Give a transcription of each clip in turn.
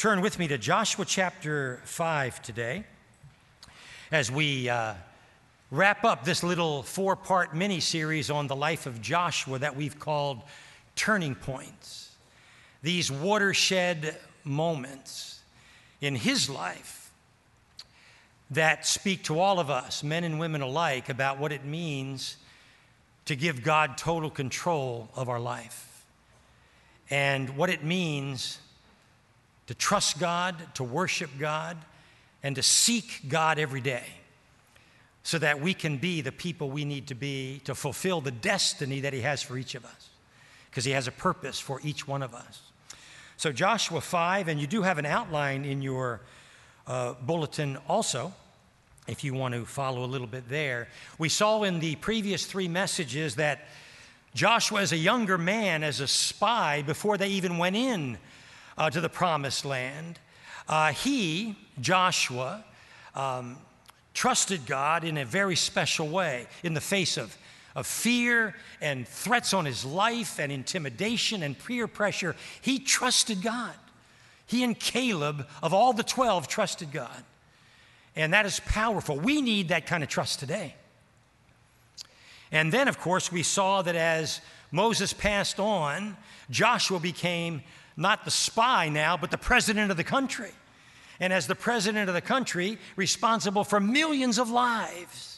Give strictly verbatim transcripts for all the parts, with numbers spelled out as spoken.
Turn with me to Joshua chapter five today as we uh, wrap up this little four-part mini-series on the life of Joshua that we've called Turning Points. These watershed moments in his life that speak to all of us, men and women alike, about what it means to give God total control of our life and what it means to trust God, to worship God, and to seek God every day so that we can be the people we need to be to fulfill the destiny that he has for each of us, because he has a purpose for each one of us. So Joshua five, and you do have an outline in your uh, bulletin also, if you want to follow a little bit there. We saw in the previous three messages that Joshua, as a younger man, as a spy, before they even went in Uh, to the promised land, uh, he, Joshua, um, trusted God in a very special way in the face of, of fear and threats on his life and intimidation and peer pressure. He trusted God. He and Caleb, of all the twelve, trusted God. And that is powerful. We need that kind of trust today. And then, of course, we saw that as Moses passed on, Joshua became not the spy now, but the president of the country. And as the president of the country, responsible for millions of lives,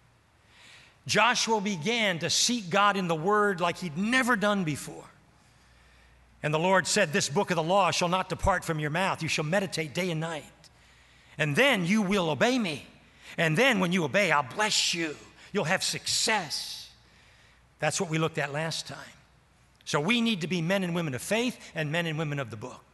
Joshua began to seek God in the Word like he'd never done before. And the Lord said, "This book of the law shall not depart from your mouth. You shall meditate day and night. And then you will obey me. And then when you obey, I'll bless you. You'll have success." That's what we looked at last time. So we need to be men and women of faith and men and women of the book.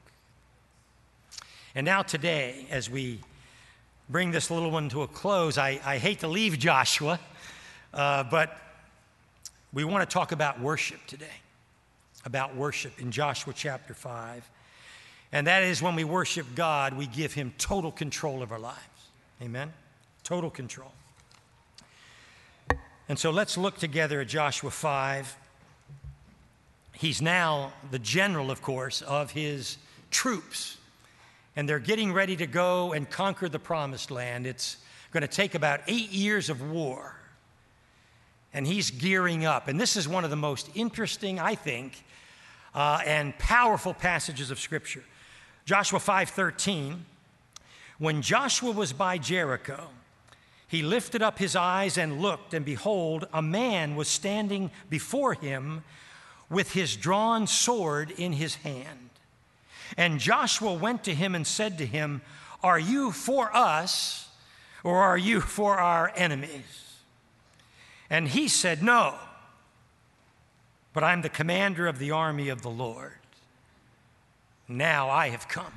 And now today, as we bring this little one to a close, I, I hate to leave Joshua, uh, but we want to talk about worship today, about worship in Joshua chapter five. And that is when we worship God, we give him total control of our lives. Amen? Total control. And so let's look together at Joshua five. He's now the general, of course, of his troops, and they're getting ready to go and conquer the promised land. It's going to take about eight years of war, and he's gearing up. And this is one of the most interesting, I think, uh, and powerful passages of Scripture. Joshua five thirteen, when Joshua was by Jericho, he lifted up his eyes and looked, and behold, a man was standing before him with his drawn sword in his hand. And Joshua went to him and said to him, "Are you for us, or are you for our enemies?" And he said, "No, but I'm the commander of the army of the Lord. Now I have come."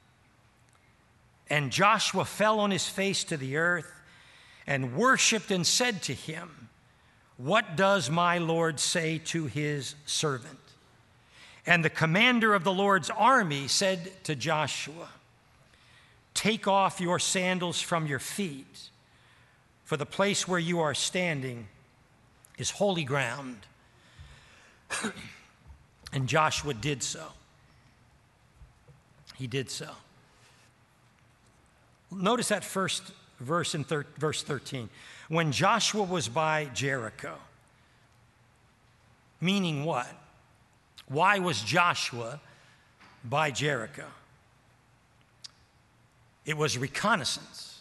And Joshua fell on his face to the earth and worshiped and said to him, "What does my Lord say to his servant?" And the commander of the Lord's army said to Joshua, "Take off your sandals from your feet, for the place where you are standing is holy ground." And Joshua did so. He did so. Notice that first verse in thir- verse thirteen. When Joshua was by Jericho. Meaning what? Why was Joshua by Jericho? It was reconnaissance.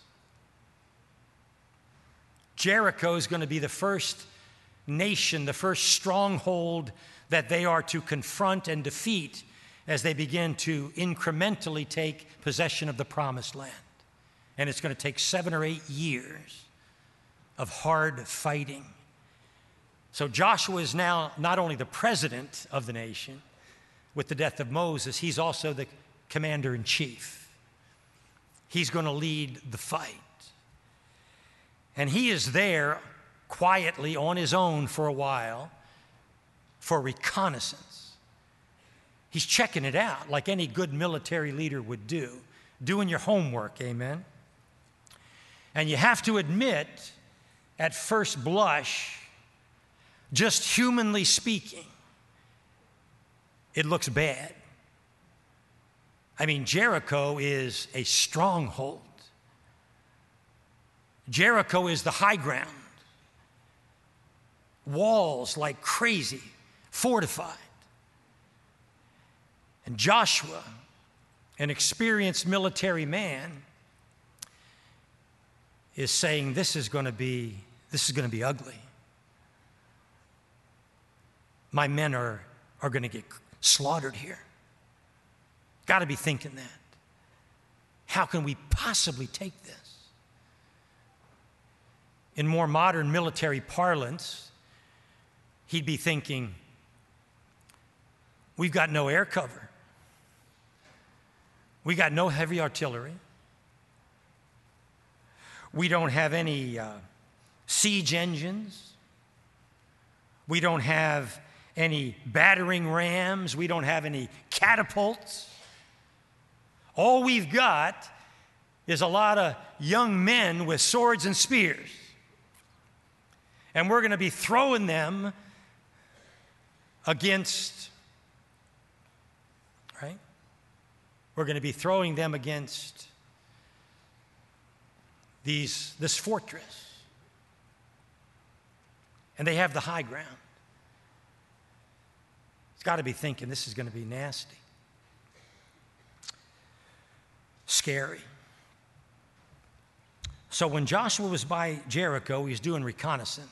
Jericho is going to be the first nation, the first stronghold that they are to confront and defeat as they begin to incrementally take possession of the promised land. And it's going to take seven or eight years of hard fighting. So Joshua is now not only the president of the nation with the death of Moses, he's also the commander-in-chief. He's going to lead the fight. And he is there quietly on his own for a while for reconnaissance. He's checking it out like any good military leader would do, doing your homework, amen? And you have to admit, at first blush, just humanly speaking, it looks bad. I mean, Jericho is a stronghold. Jericho is the high ground. Walls like crazy, fortified. And Joshua, an experienced military man, is saying this is going to be this is going to be ugly. My men are, are going to get slaughtered here. Got to be thinking that. How can we possibly take this? In more modern military parlance, he'd be thinking, we've got no air cover. We got no heavy artillery. We don't have any uh, siege engines. We don't have any battering rams. We don't have any catapults. All we've got is a lot of young men with swords and spears. And we're going to be throwing them against, right? We're going to be throwing them against these, this fortress. And they have the high ground. It's got to be thinking this is going to be nasty. Scary. So when Joshua was by Jericho, he was doing reconnaissance.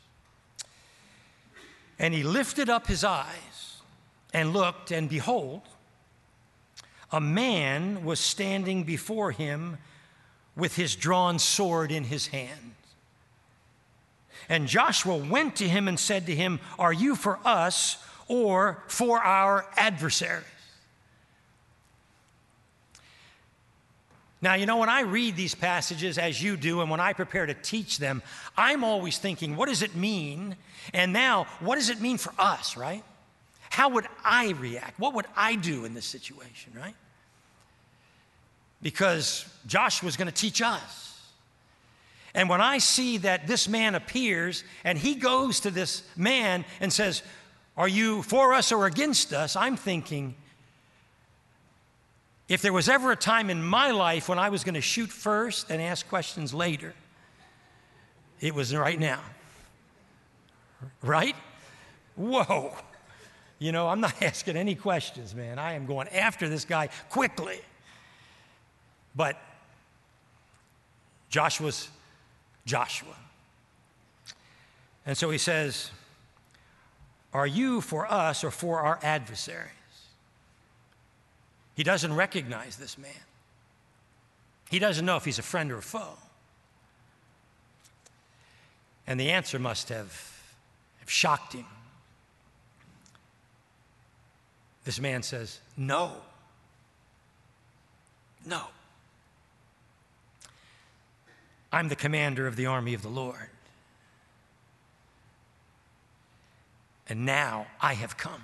And he lifted up his eyes and looked, and behold, a man was standing before him with his drawn sword in his hand. And Joshua went to him and said to him, "Are you for us or for our adversaries?" Now, you know, when I read these passages, as you do, and when I prepare to teach them, I'm always thinking, what does it mean? And now, what does it mean for us, right? How would I react? What would I do in this situation, right? Because Joshua's going to teach us. And when I see that this man appears, and he goes to this man and says, "Are you for us or against us?" I'm thinking, if there was ever a time in my life when I was going to shoot first and ask questions later, it was right now. Right? Whoa. You know, I'm not asking any questions, man. I am going after this guy quickly. But Joshua's Joshua. And so he says, "Are you for us or for our adversaries?" He doesn't recognize this man. He doesn't know if he's a friend or a foe. And the answer must have, have shocked him. This man says, "No. No. I'm the commander of the army of the Lord. And now I have come."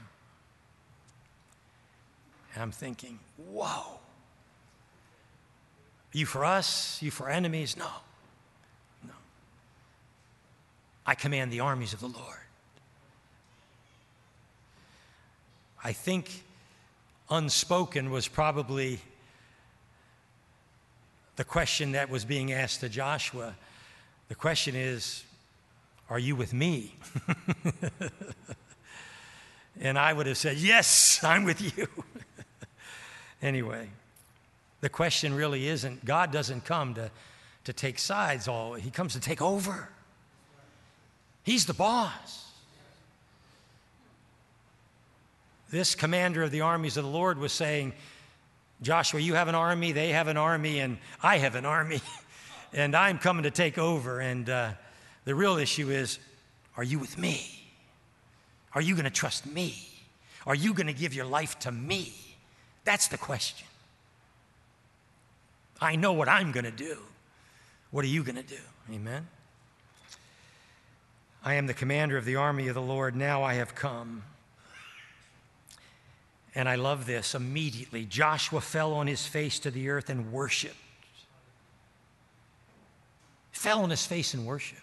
And I'm thinking, whoa. You for us? You for enemies? No. No. I command the armies of the Lord. I think unspoken was probably the question that was being asked to Joshua. The question is, are you with me? And I would have said, yes, I'm with you. Anyway, the question really isn't, God doesn't come to, to take sides. All He comes to take over. He's the boss. This commander of the armies of the Lord was saying, Joshua, you have an army, they have an army, and I have an army, and I'm coming to take over. And uh, the real issue is, are you with me? Are you going to trust me? Are you going to give your life to me? That's the question. I know what I'm going to do. What are you going to do? Amen? I am the commander of the army of the Lord. Now I have come. And I love this. Immediately, Joshua fell on his face to the earth and worshiped. Fell on his face and worshiped.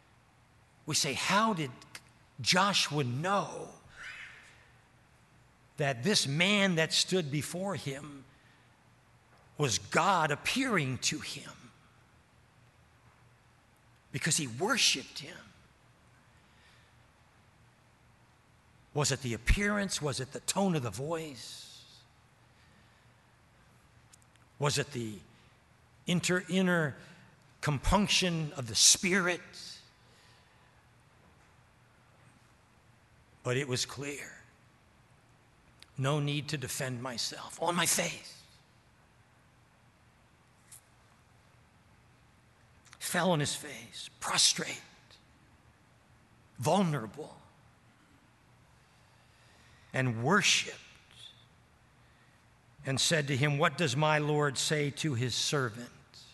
We say, how did Joshua know that this man that stood before him was God appearing to him because he worshiped him. Was it the appearance? Was it the tone of the voice? Was it the inter, inner compunction of the spirit? But it was clear. No need to defend myself. On my face. Fell on his face, prostrate, vulnerable, and worshiped, and said to him, "What does my Lord say to his servant?"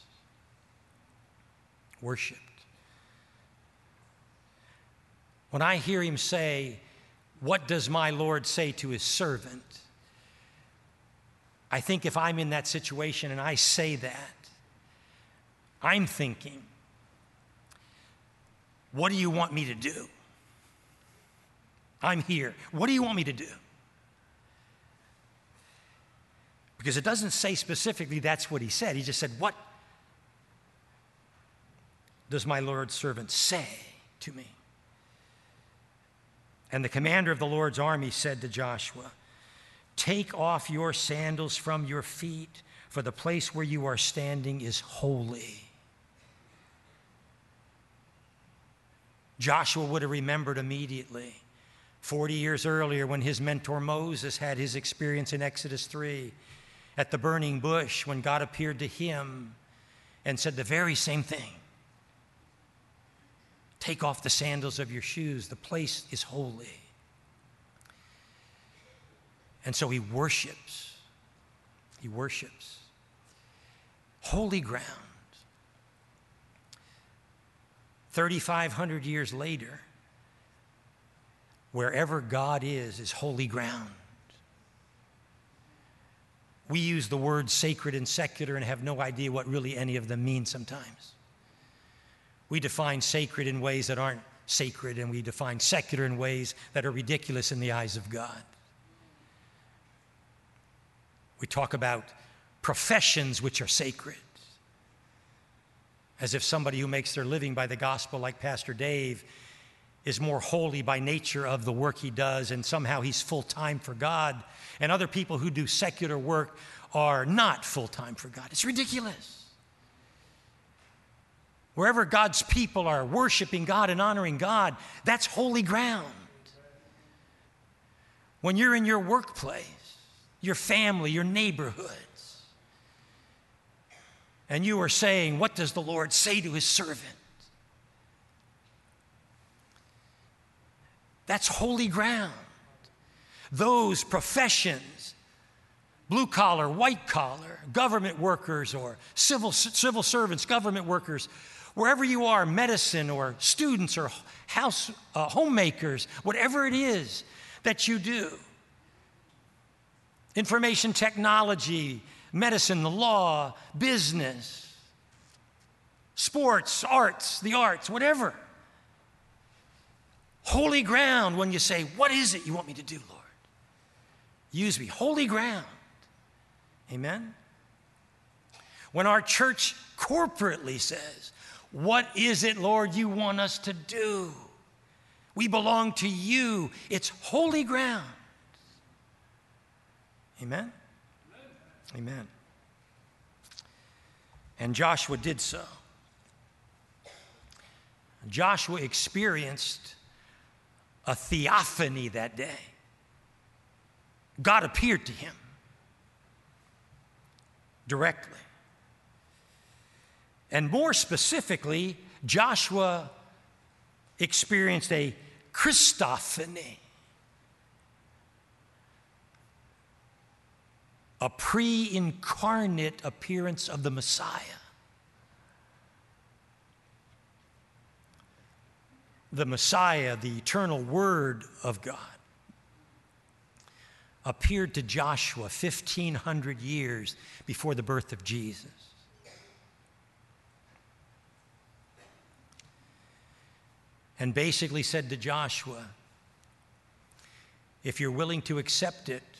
Worshipped. When I hear him say, "What does my Lord say to his servant?" I think if I'm in that situation and I say that, I'm thinking, what do you want me to do? I'm here. What do you want me to do? Because it doesn't say specifically that's what he said. He just said, "What does my Lord's servant say to me?" And the commander of the Lord's army said to Joshua, "Take off your sandals from your feet, for the place where you are standing is holy." Joshua would have remembered immediately, forty years earlier, when his mentor Moses had his experience in Exodus three at the burning bush, when God appeared to him and said the very same thing. "Take off the sandals of your shoes. The place is holy." And so he worships. He worships. Holy ground. thirty-five hundred years later, wherever God is, is holy ground. We use the words sacred and secular and have no idea what really any of them mean sometimes. We define sacred in ways that aren't sacred, and we define secular in ways that are ridiculous in the eyes of God. We talk about professions which are sacred, as if somebody who makes their living by the gospel, like Pastor Dave, is more holy by nature of the work he does, and somehow he's full-time for God, and other people who do secular work are not full-time for God. It's ridiculous. Wherever God's people are worshiping God and honoring God, that's holy ground. When you're in your workplace, your family, your neighborhoods, and you are saying, "What does the Lord say to his servant?" That's holy ground. Those professions, blue collar, white collar, government workers or civil, civil servants, government workers, wherever you are, medicine or students or house uh, homemakers, whatever it is that you do, information technology, medicine, the law, business, sports, arts, the arts, whatever. Holy ground when you say, "What is it you want me to do, Lord? Use me." Holy ground. Amen? When our church corporately says, "What is it, Lord, you want us to do? We belong to you." It's holy ground. Amen? Amen. And Joshua did so. Joshua experienced a theophany that day. God appeared to him directly. And more specifically, Joshua experienced a Christophany, a pre-incarnate appearance of the Messiah. The Messiah, the eternal Word of God, appeared to Joshua fifteen hundred years before the birth of Jesus. And basically said to Joshua, if you're willing to accept it,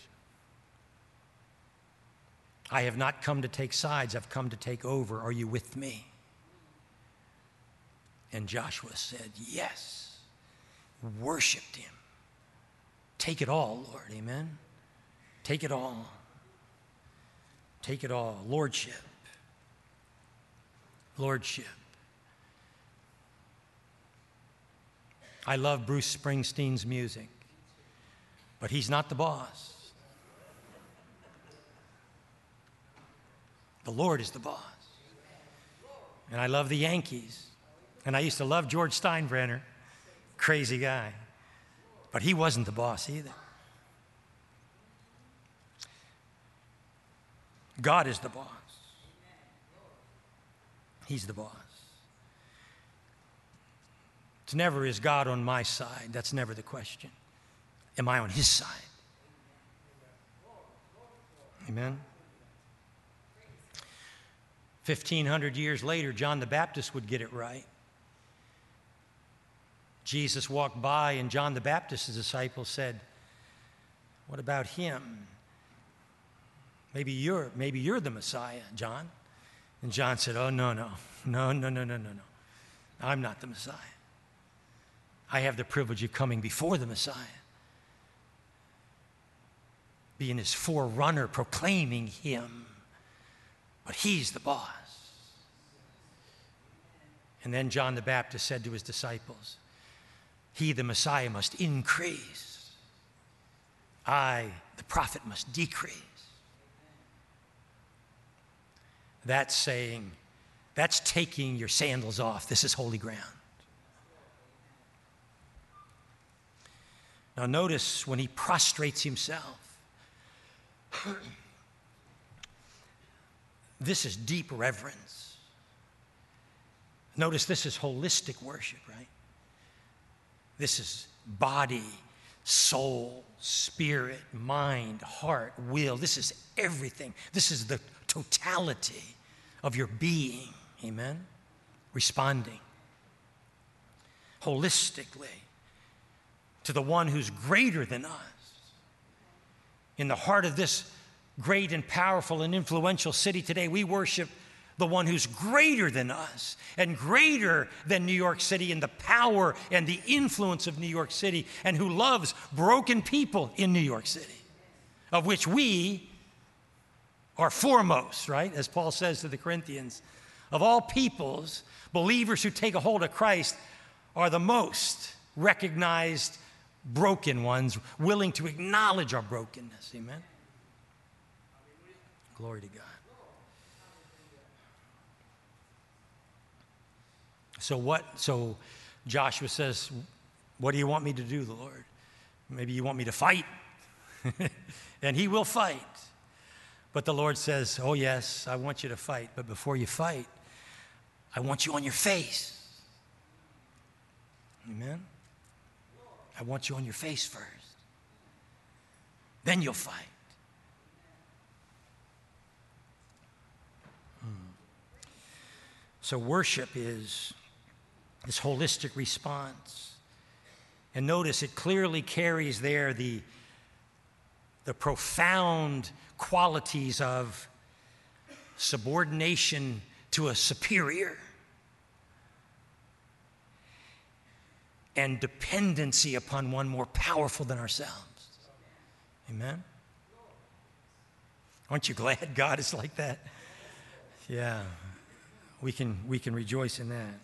I have not come to take sides. I've come to take over. Are you with me? And Joshua said, yes. Worshipped him. Take it all, Lord. Amen. Take it all. Take it all. Lordship. Lordship. I love Bruce Springsteen's music, but he's not the boss. The Lord is the boss. And I love the Yankees. And I used to love George Steinbrenner, crazy guy. But he wasn't the boss either. God is the boss. He's the boss. It's never, is God on my side? That's never the question. Am I on his side? Amen? fifteen hundred years later, John the Baptist would get it right. Jesus walked by, and John the Baptist's disciples said, what about him? Maybe you're, maybe you're the Messiah, John. And John said, oh, no, no, no, no, no, no, no, no. I'm not the Messiah. I have the privilege of coming before the Messiah, being his forerunner, proclaiming him. But he's the boss. And then John the Baptist said to his disciples, he, the Messiah, must increase. I, the prophet, must decrease. That's saying, that's taking your sandals off. This is holy ground. Now notice when he prostrates himself, this is deep reverence. Notice this is holistic worship, right? This is body, soul, spirit, mind, heart, will. This is everything. This is the totality of your being. Amen? Responding holistically to the one who's greater than us. In the heart of this great and powerful and influential city today, we worship the one who's greater than us and greater than New York City in the power and the influence of New York City, and who loves broken people in New York City, of which we are foremost, right? As Paul says to the Corinthians, of all peoples, believers who take a hold of Christ are the most recognized broken ones, willing to acknowledge our brokenness. Amen? Glory to God. So what? So Joshua says, what do you want me to do, the Lord? Maybe you want me to fight. And he will fight. But the Lord says, oh yes, I want you to fight. But before you fight, I want you on your face. Amen? I want you on your face first. Then you'll fight. Hmm. So worship is this holistic response. And notice it clearly carries there the, the profound qualities of subordination to a superior and dependency upon one more powerful than ourselves. Amen? Aren't you glad God is like that? Yeah, we can, we can rejoice in that.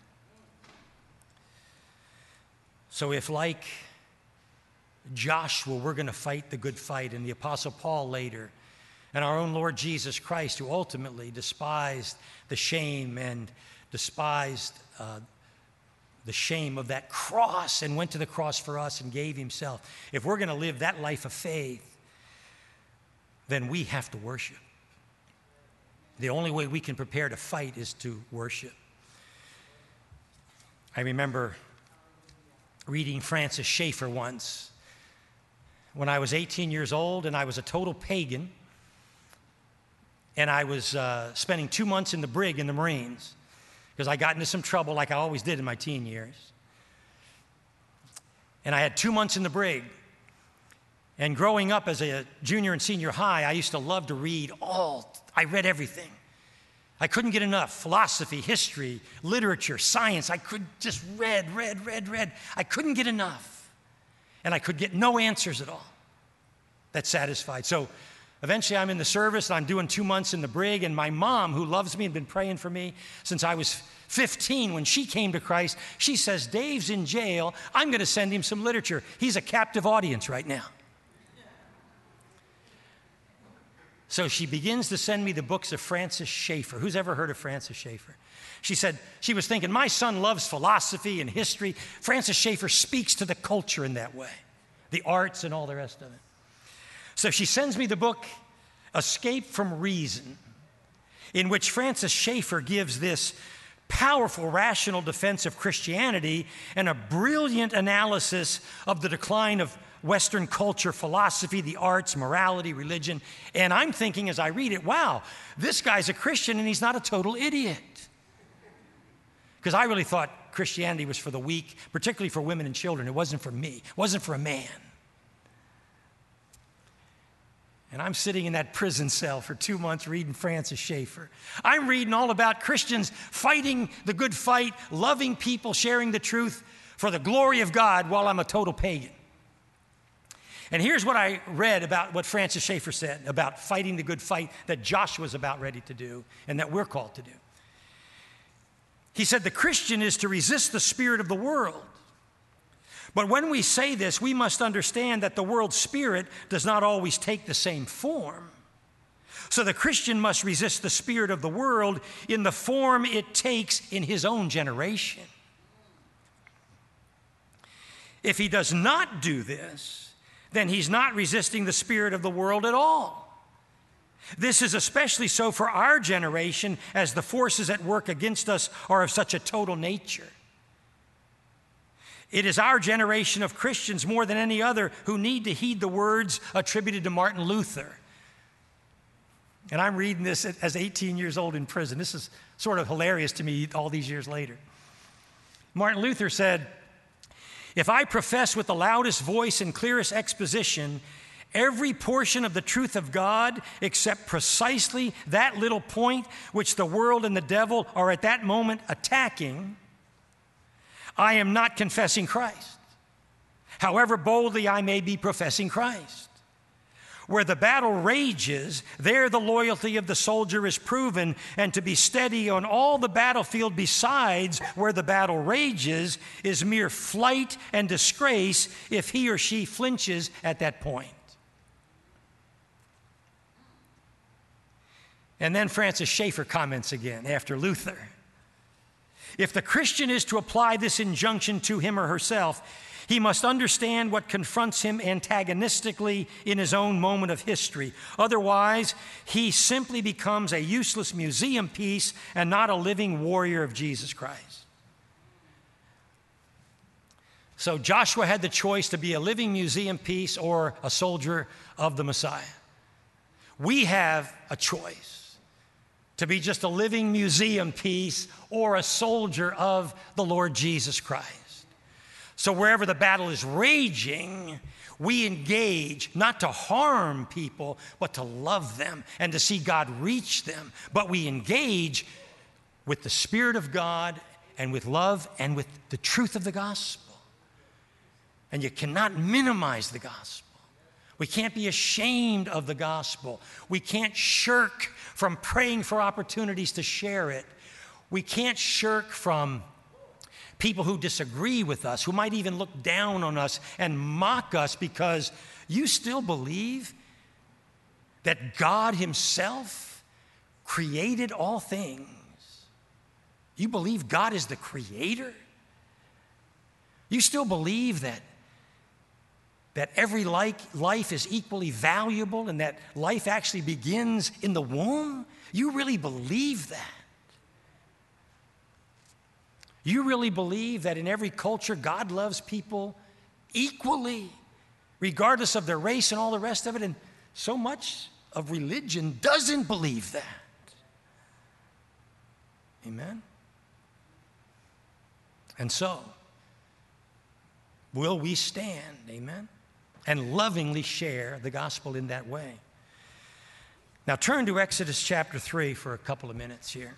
So if, like Joshua, we're going to fight the good fight, and the Apostle Paul later, and our own Lord Jesus Christ, who ultimately despised the shame and despised uh, the shame of that cross and went to the cross for us and gave himself. If we're going to live that life of faith, then we have to worship. The only way we can prepare to fight is to worship. I remember reading Francis Schaeffer once when I was eighteen years old, and I was a total pagan, and I was uh, spending two months in the brig in the Marines because I got into some trouble like I always did in my teen years. And I had two months in the brig, And growing up as a junior and senior high, I used to love to read all, I read everything. I couldn't get enough. Philosophy, history, literature, science. I could just read, read, read, read. I couldn't get enough. And I could get no answers at all that satisfied. So eventually I'm in the service and I'm doing two months in the brig, and my mom, who loves me and been praying for me since I was fifteen when she came to Christ, she says, Dave's in jail. I'm going to send him some literature. He's a captive audience right now. So she begins to send me the books of Francis Schaeffer. Who's ever heard of Francis Schaeffer? She said, she was thinking, my son loves philosophy and history. Francis Schaeffer speaks to the culture in that way, the arts and all the rest of it. So she sends me the book, Escape from Reason, in which Francis Schaeffer gives this powerful rational defense of Christianity and a brilliant analysis of the decline of Western culture, philosophy, the arts, morality, religion. And I'm thinking as I read it, wow, this guy's a Christian and he's not a total idiot. Because I really thought Christianity was for the weak, particularly for women and children. It wasn't for me. It wasn't for a man. And I'm sitting in that prison cell for two months reading Francis Schaeffer. I'm reading all about Christians fighting the good fight, loving people, sharing the truth for the glory of God while I'm a total pagan. And here's what I read about what Francis Schaeffer said about fighting the good fight that Joshua's about ready to do and that we're called to do. He said, the Christian is to resist the spirit of the world. But when we say this, we must understand that the world's spirit does not always take the same form. So the Christian must resist the spirit of the world in the form it takes in his own generation. If he does not do this, then he's not resisting the spirit of the world at all. This is especially so for our generation, as the forces at work against us are of such a total nature. It is our generation of Christians more than any other who need to heed the words attributed to Martin Luther. And I'm reading this as eighteen years old in prison. This is sort of hilarious to me all these years later. Martin Luther said, if I profess with the loudest voice and clearest exposition every portion of the truth of God except precisely that little point which the world and the devil are at that moment attacking, I am not confessing Christ, however boldly I may be professing Christ. Where the battle rages, there the loyalty of the soldier is proven, and to be steady on all the battlefield besides where the battle rages is mere flight and disgrace if he or she flinches at that point. And then Francis Schaeffer comments again after Luther. If the Christian is to apply this injunction to him or herself, he must understand what confronts him antagonistically in his own moment of history. Otherwise, he simply becomes a useless museum piece and not a living warrior of Jesus Christ. So Joshua had the choice to be a living museum piece or a soldier of the Messiah. We have a choice to be just a living museum piece or a soldier of the Lord Jesus Christ. So wherever the battle is raging, we engage not to harm people, but to love them and to see God reach them. But we engage with the Spirit of God and with love and with the truth of the gospel. And you cannot minimize the gospel. We can't be ashamed of the gospel. We can't shirk from praying for opportunities to share it. We can't shirk from people who disagree with us, who might even look down on us and mock us because you still believe that God himself created all things. You believe God is the creator. You still believe that, that every like, life is equally valuable and that life actually begins in the womb. You really believe that. You really believe that in every culture, God loves people equally, regardless of their race and all the rest of it. And so much of religion doesn't believe that. Amen? And so, will we stand, amen, and lovingly share the gospel in that way. Now turn to Exodus chapter three for a couple of minutes here.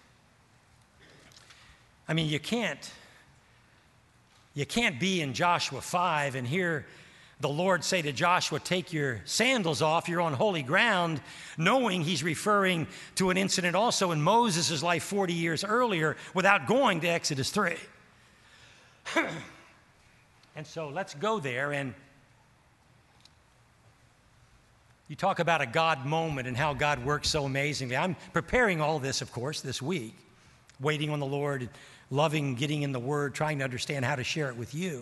I mean, you can't, you can't be in Joshua five and hear the Lord say to Joshua, take your sandals off, you're on holy ground, knowing he's referring to an incident also in Moses' life forty years earlier without going to Exodus three. And so let's go there. And you talk about a God moment and how God works so amazingly. I'm preparing all this, of course, this week, waiting on the Lord, loving getting in the Word, trying to understand how to share it with you.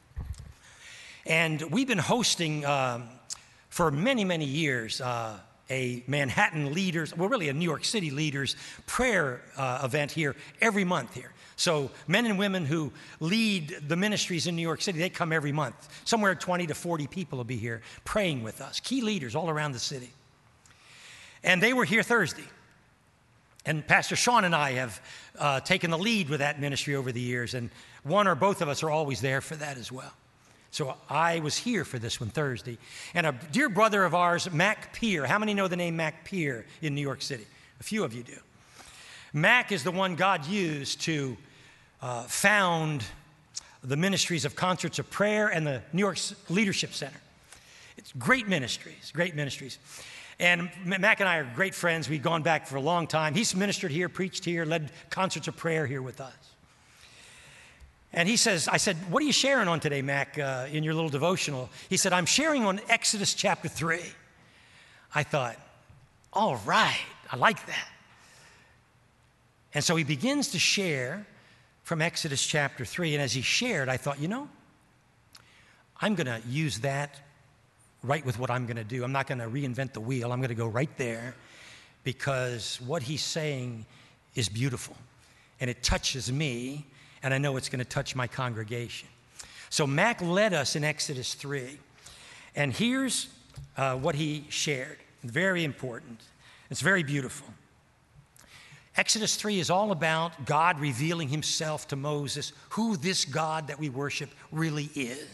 And we've been hosting um, for many, many years uh, a Manhattan leaders, well, really a New York City leaders prayer uh, event here every month here. So men and women who lead the ministries in New York City, they come every month. Somewhere twenty to forty people will be here praying with us, key leaders all around the city. And they were here Thursday. And Pastor Sean and I have uh, taken the lead with that ministry over the years, and one or both of us are always there for that as well. So I was here for this one Thursday. And a dear brother of ours, Mac Peer. How many know the name Mac Peer in New York City? A few of you do. Mac is the one God used to uh, found the ministries of Concerts of Prayer and the New York Leadership Center. It's great ministries, great ministries. And Mac and I are great friends. We've gone back for a long time. He's ministered here, preached here, led Concerts of Prayer here with us. And he says, I said, what are you sharing on today, Mac, uh, in your little devotional? He said, I'm sharing on Exodus chapter three. I thought, all right, I like that. And so he begins to share from Exodus chapter three. And as he shared, I thought, you know, I'm going to use that right with what I'm going to do. I'm not going to reinvent the wheel. I'm going to go right there because what he's saying is beautiful. And it touches me. And I know it's going to touch my congregation. So Mac led us in Exodus three. And here's uh, what he shared. Very important. It's very beautiful. Exodus three is all about God revealing himself to Moses, who this God that we worship really is.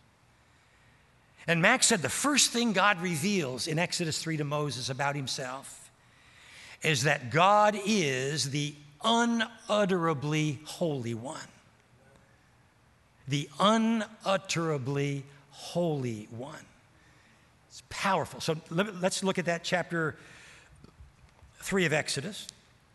And Mac said the first thing God reveals in Exodus three to Moses about himself is that God is the unutterably holy one. The unutterably holy one. It's powerful. So let's look at that chapter three of Exodus,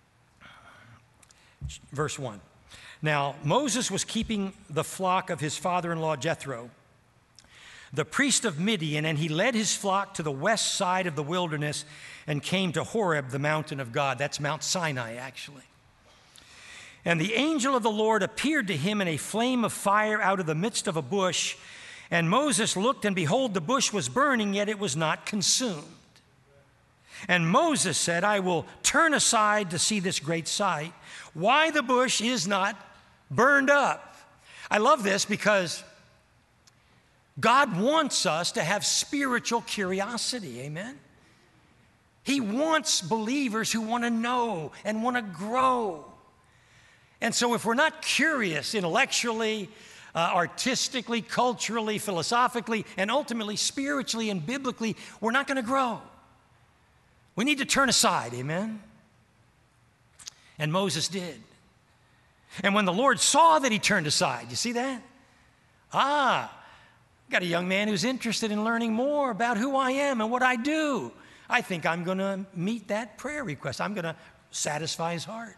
verse one. Now, Moses was keeping the flock of his father-in-law Jethro, the priest of Midian, and he led his flock to the west side of the wilderness and came to Horeb, the mountain of God. That's Mount Sinai, actually. And the angel of the Lord appeared to him in a flame of fire out of the midst of a bush. And Moses looked, and behold, the bush was burning, yet it was not consumed. And Moses said, I will turn aside to see this great sight, why the bush is not burned up. I love this because God wants us to have spiritual curiosity, amen? He wants believers who want to know and want to grow. And so if we're not curious intellectually, uh, artistically, culturally, philosophically, and ultimately spiritually and biblically, we're not going to grow. We need to turn aside, amen? And Moses did. And when the Lord saw that he turned aside, you see that? Ah, got a young man who's interested in learning more about who I am and what I do. I think I'm going to meet that prayer request. I'm going to satisfy his heart.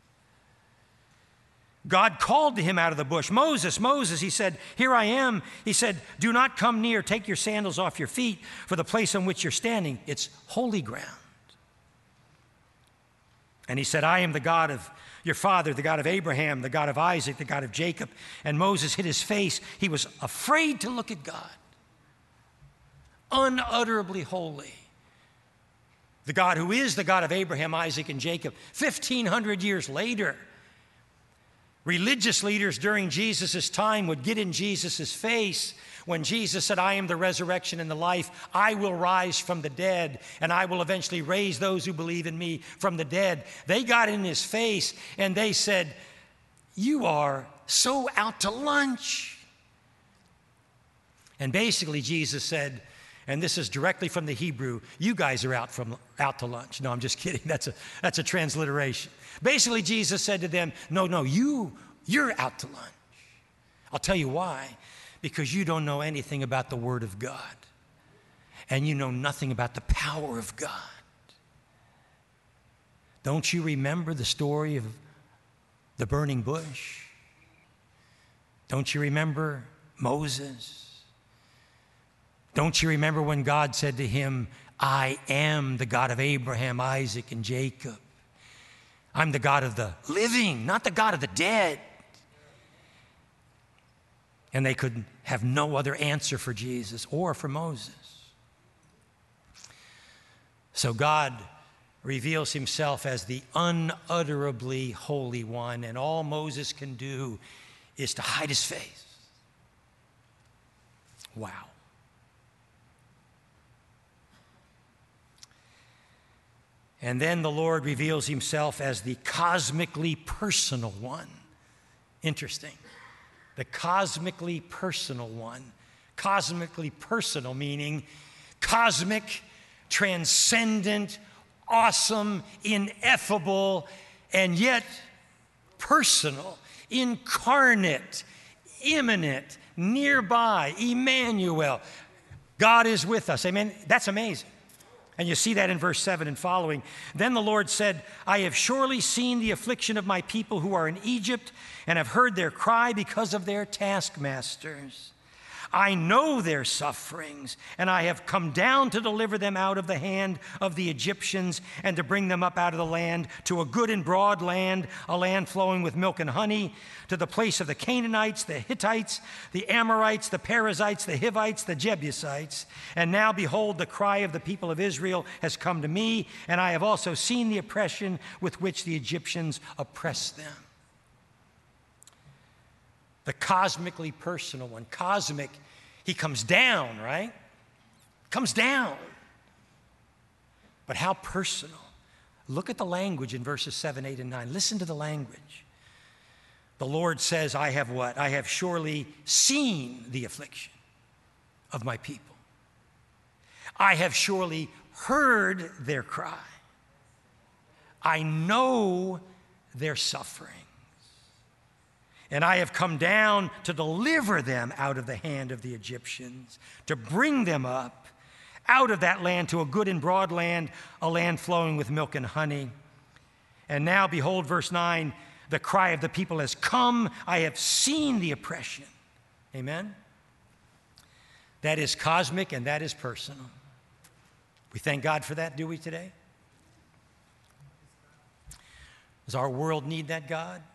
God called to him out of the bush, Moses, Moses, he said, here I am. He said, do not come near, take your sandals off your feet, for the place on which you're standing, it's holy ground. And he said, I am the God of your father, the God of Abraham, the God of Isaac, the God of Jacob. And Moses hid his face. He was afraid to look at God. Unutterably holy. The God who is the God of Abraham, Isaac, and Jacob. fifteen hundred years later, religious leaders during Jesus' time would get in Jesus' face when Jesus said, I am the resurrection and the life. I will rise from the dead, and I will eventually raise those who believe in me from the dead. They got in his face, and they said, you are so out to lunch. And basically Jesus said, and this is directly from the Hebrew, you guys are out from out to lunch. No, I'm just kidding. That's a that's a transliteration. Basically Jesus said to them, no, no, you, you're out to lunch. I'll tell you why. Because you don't know anything about the Word of God. And you know nothing about the power of God. Don't you remember the story of the burning bush? Don't you remember Moses? Don't you remember when God said to him, I am the God of Abraham, Isaac, and Jacob. I'm the God of the living, not the God of the dead. And they could have no other answer for Jesus or for Moses. So God reveals himself as the unutterably Holy One, and all Moses can do is to hide his face. Wow. And then the Lord reveals himself as the cosmically personal one. Interesting. The cosmically personal one. Cosmically personal meaning cosmic, transcendent, awesome, ineffable, and yet personal, incarnate, immanent, nearby, Emmanuel. God is with us. Amen. That's amazing. And you see that in verse seven and following. Then the Lord said, I have surely seen the affliction of my people who are in Egypt, and have heard their cry because of their taskmasters. I know their sufferings, and I have come down to deliver them out of the hand of the Egyptians and to bring them up out of the land to a good and broad land, a land flowing with milk and honey, to the place of the Canaanites, the Hittites, the Amorites, the Perizzites, the Hivites, the Jebusites. And now, behold, the cry of the people of Israel has come to me, and I have also seen the oppression with which the Egyptians oppress them. The cosmically personal one. Cosmic, he comes down, right? Comes down. But how personal? Look at the language in verses seven, eight, and nine. Listen to the language. The Lord says, I have what? I have surely seen the affliction of my people. I have surely heard their cry. I know their suffering. And I have come down to deliver them out of the hand of the Egyptians, to bring them up out of that land to a good and broad land, a land flowing with milk and honey. And now, behold, verse nine, the cry of the people has come. I have seen the oppression. Amen? That is cosmic and that is personal. We thank God for that, do we, today? Does our world need that God?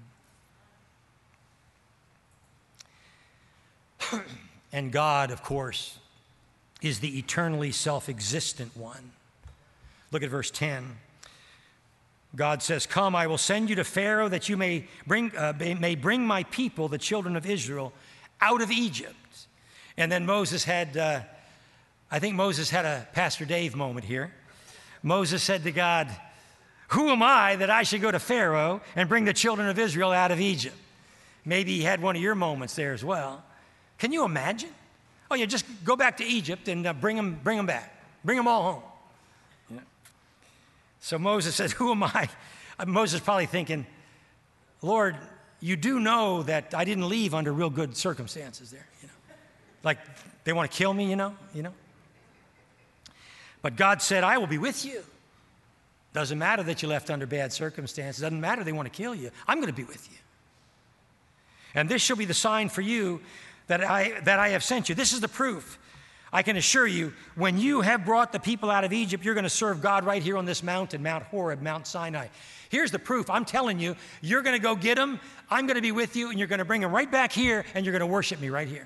And God, of course, is the eternally self-existent one. Look at verse ten. God says, come, I will send you to Pharaoh that you may bring, uh, may bring my people, the children of Israel, out of Egypt. And then Moses had, uh, I think Moses had a Pastor Dave moment here. Moses said to God, who am I that I should go to Pharaoh and bring the children of Israel out of Egypt? Maybe he had one of your moments there as well. Can you imagine? Oh, yeah, just go back to Egypt and uh, bring them, bring them back. Bring them all home. Yeah. So Moses says, who am I? Uh, Moses probably thinking, Lord, you do know that I didn't leave under real good circumstances there. You know, like they want to kill me, you know, you know. But God said, I will be with you. Doesn't matter that you left under bad circumstances. Doesn't matter they want to kill you. I'm going to be with you. And this shall be the sign for you that I, that I have sent you. This is the proof. I can assure you, when you have brought the people out of Egypt, you're going to serve God right here on this mountain, Mount Horeb, Mount Sinai. Here's the proof. I'm telling you, you're going to go get them. I'm going to be with you, and you're going to bring them right back here, and you're going to worship me right here.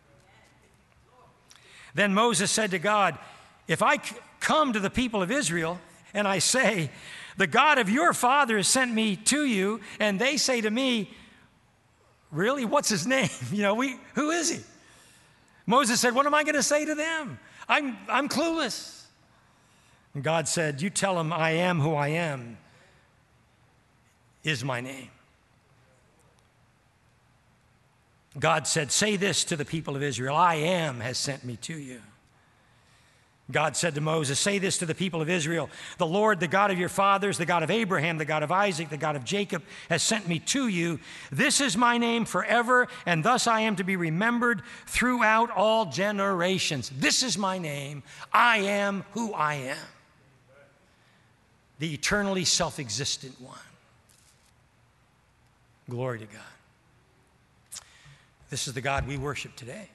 Then Moses said to God, if I c- come to the people of Israel and I say, the God of your father has sent me to you, and they say to me, really? What's his name? You know, we, who is he? Moses said, what am I going to say to them? I'm, I'm clueless. And God said, you tell them I am who I am is my name. God said, say this to the people of Israel, I am has sent me to you. God said to Moses, say this to the people of Israel, the Lord, the God of your fathers, the God of Abraham, the God of Isaac, the God of Jacob, has sent me to you. This is my name forever, and thus I am to be remembered throughout all generations. This is my name. I am who I am. The eternally self-existent one. Glory to God. This is the God we worship today.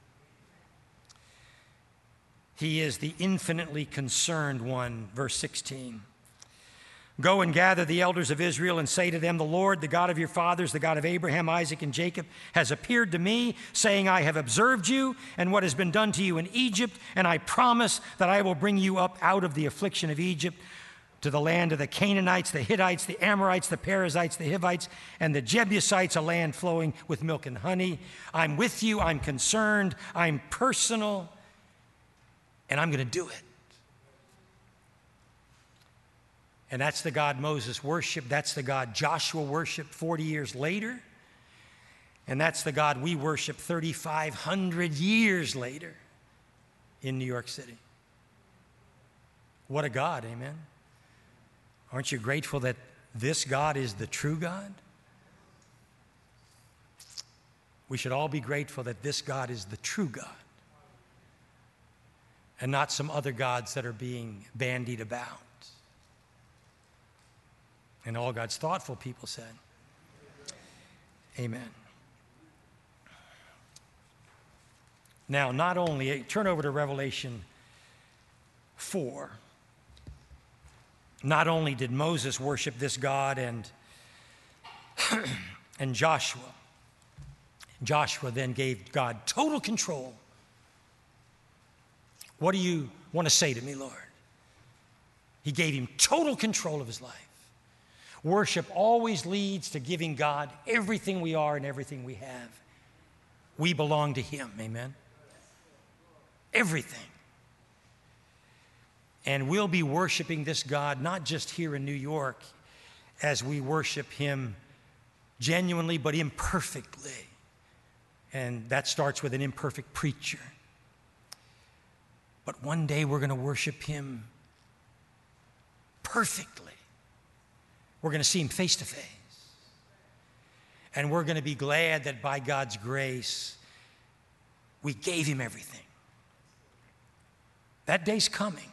He is the infinitely concerned one, verse sixteen. Go and gather the elders of Israel and say to them, the Lord, the God of your fathers, the God of Abraham, Isaac, and Jacob, has appeared to me, saying, I have observed you and what has been done to you in Egypt, and I promise that I will bring you up out of the affliction of Egypt to the land of the Canaanites, the Hittites, the Amorites, the Perizzites, the Hivites, and the Jebusites, a land flowing with milk and honey. I'm with you, I'm concerned, I'm personal, and I'm going to do it. And that's the God Moses worshiped. That's the God Joshua worshiped forty years later. And that's the God we worship thirty-five hundred years later in New York City. What a God, amen? Aren't you grateful that this God is the true God? We should all be grateful that this God is the true God and not some other gods that are being bandied about. And all God's thoughtful people said, amen. Now, not only, turn over to Revelation four. Not only did Moses worship this God and, and Joshua, Joshua then gave God total control. What do you want to say to me, Lord? He gave him total control of his life. Worship always leads to giving God everything we are and everything we have. We belong to him, amen? Everything. And we'll be worshiping this God not just here in New York as we worship him genuinely but imperfectly. And that starts with an imperfect preacher. But one day we're going to worship him perfectly. We're going to see him face to face. And we're going to be glad that by God's grace, we gave him everything. That day's coming.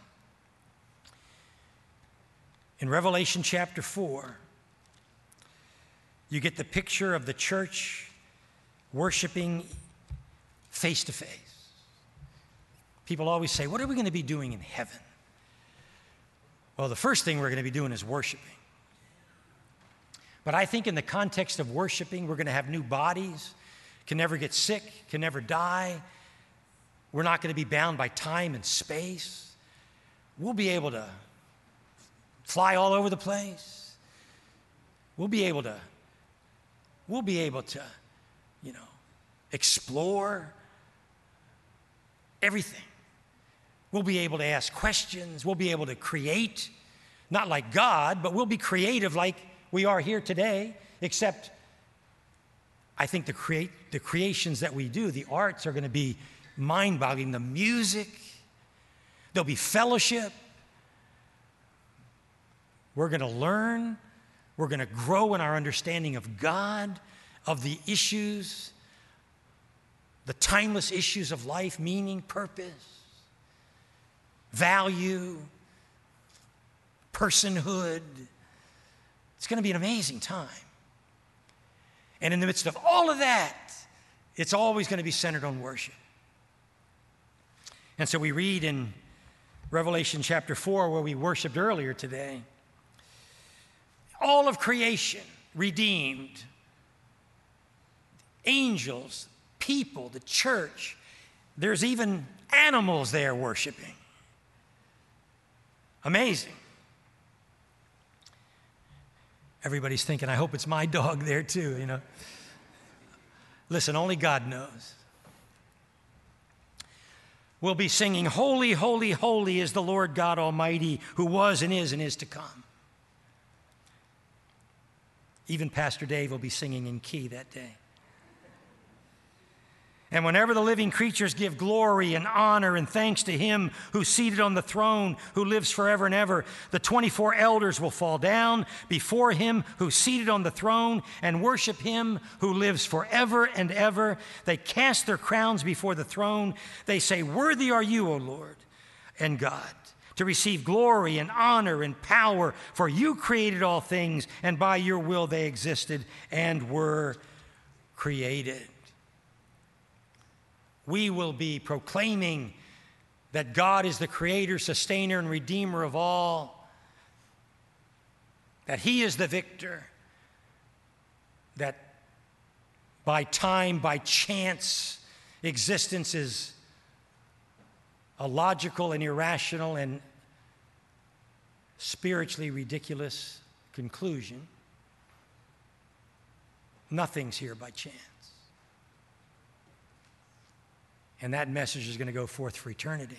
In Revelation chapter four, you get the picture of the church worshiping face to face. People always say, what are we going to be doing in heaven? Well, the first thing we're going to be doing is worshiping. But I think in the context of worshiping, we're going to have new bodies, can never get sick, can never die. We're not going to be bound by time and space. We'll be able to fly all over the place. We'll be able to, we'll be able to, you know, explore everything. We'll be able to ask questions. We'll be able to create, not like God, but we'll be creative like we are here today, except I think the, create, the creations that we do, the arts are going to be mind-boggling. The music, there'll be fellowship. We're going to learn. We're going to grow in our understanding of God, of the issues, the timeless issues of life, meaning, purpose, value, personhood. It's going to be an amazing time. And in the midst of all of that, it's always going to be centered on worship. And so we read in Revelation chapter four, where we worshiped earlier today, all of creation redeemed, angels, people, the church, there's even animals there worshiping. Amazing. Everybody's thinking, I hope it's my dog there too, you know. Listen, only God knows. We'll be singing, holy, holy, holy is the Lord God Almighty, who was and is and is to come. Even Pastor Dave will be singing in key that day. And whenever the living creatures give glory and honor and thanks to him who's seated on the throne, who lives forever and ever, the twenty-four elders will fall down before him who's seated on the throne and worship him who lives forever and ever. They cast their crowns before the throne. They say, "Worthy are you, O Lord and God, to receive glory and honor and power, for you created all things, and by your will they existed and were created." We will be proclaiming that God is the creator, sustainer, and redeemer of all, that he is the victor, that by time, by chance, existence is a logical and irrational and spiritually ridiculous conclusion. Nothing's here by chance. And that message is going to go forth for eternity.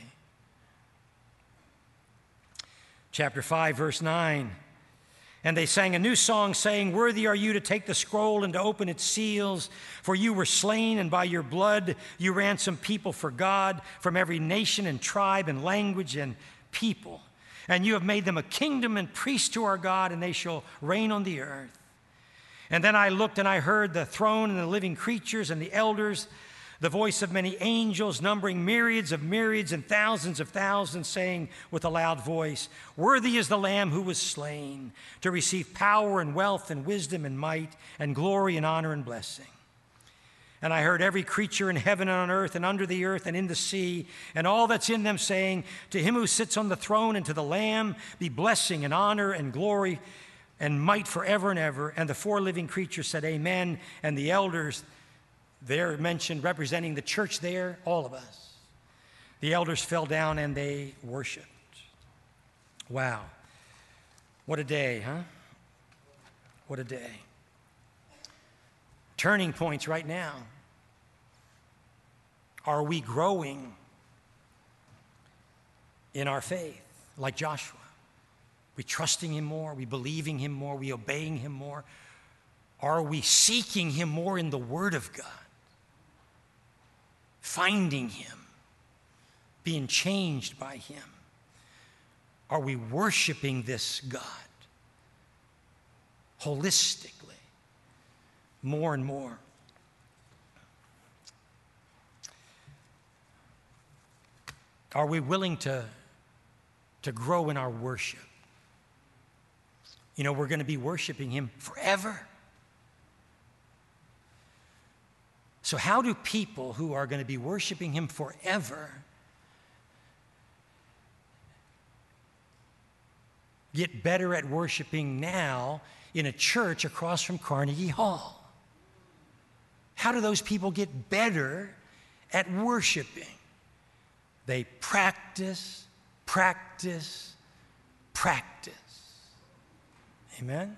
Chapter five, verse nine. And they sang a new song, saying, "Worthy are you to take the scroll and to open its seals, for you were slain, and by your blood you ransomed people for God from every nation and tribe and language and people. And you have made them a kingdom and priests to our God, and they shall reign on the earth." And then I looked and I heard the throne and the living creatures and the elders, the voice of many angels, numbering myriads of myriads and thousands of thousands, saying with a loud voice, "Worthy is the Lamb who was slain to receive power and wealth and wisdom and might and glory and honor and blessing." And I heard every creature in heaven and on earth and under the earth and in the sea and all that's in them saying, "To him who sits on the throne and to the Lamb be blessing and honor and glory and might forever and ever." And the four living creatures said, "Amen." And the elders, they're mentioned representing the church there, all of us. The elders fell down and they worshiped. Wow. What a day, huh? What a day. Turning points right now. Are we growing in our faith like Joshua? Are we trusting him more? Are we believing him more? Are we obeying him more? Are we seeking him more in the Word of God? Finding him, being changed by him? Are we worshiping this God holistically more and more? Are we willing to, to grow in our worship? You know, we're going to be worshiping him forever. So how do people who are going to be worshiping him forever get better at worshiping now in a church across from Carnegie Hall? How do those people get better at worshiping? They practice, practice, practice. Amen?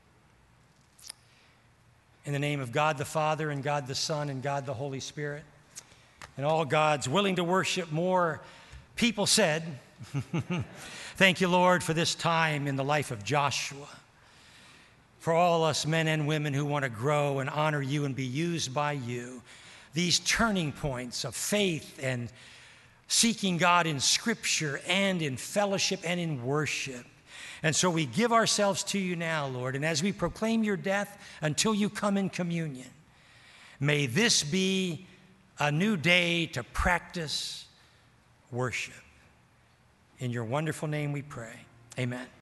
In the name of God the Father, and God the Son, and God the Holy Spirit, and all God's willing to worship more people said, thank you, Lord, for this time in the life of Joshua, for all us men and women who want to grow and honor you and be used by you, these turning points of faith and seeking God in Scripture and in fellowship and in worship. And so we give ourselves to you now, Lord, and as we proclaim your death until you come in communion, may this be a new day to practice worship. In your wonderful name we pray. Amen.